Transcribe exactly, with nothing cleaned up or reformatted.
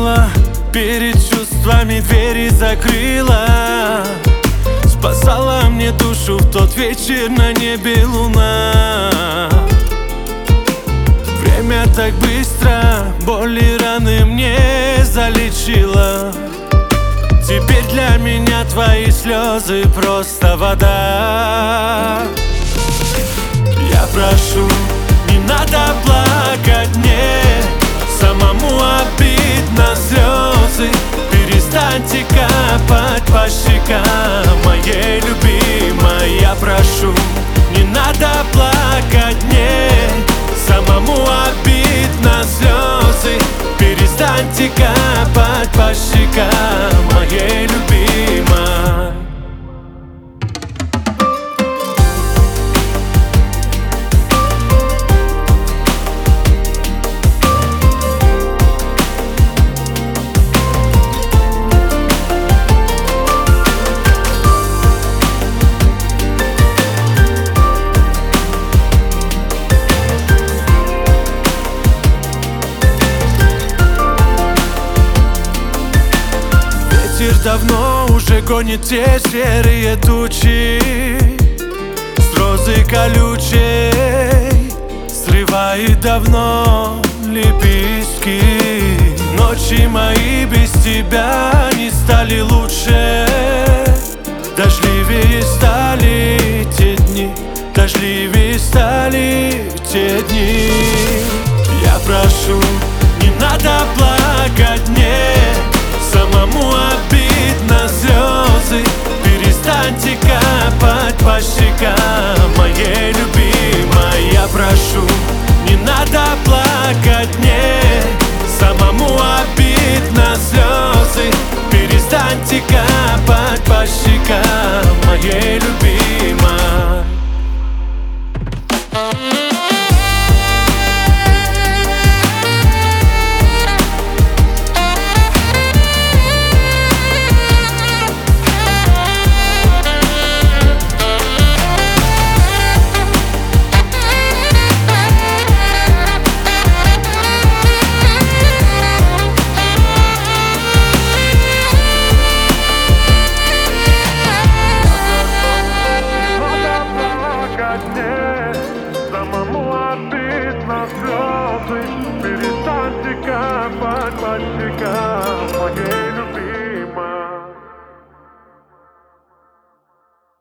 открыла, перед чувствами двери закрыла. Спасала мне душу в тот вечер на небе луна. Время так быстро боли, раны мне залечила. Теперь для меня твои слезы просто вода. Я прошу, не надо плакать мне, самому обидно слезы. Перестаньте капать по щекам моей любимой. Я прошу, не надо плакать мне, самому обидно слезы. Перестаньте капать по щекам моей любимой. Ветер давно уже гонит те серые тучи с розы колючей, срывает давно лепестки. Ночи мои без тебя не стали лучше. Дождливее стали те дни, дождливее стали те дни. Я прошу, не надо плакать мне, самому обидно слезы. Перестаньте капать по щекам моей любимой. Я прошу, не надо плакать мне, самому обидно слезы. Перестаньте капать по щекам моей любимой. Самому обидно слезы. Перестаньте капать по щекам моей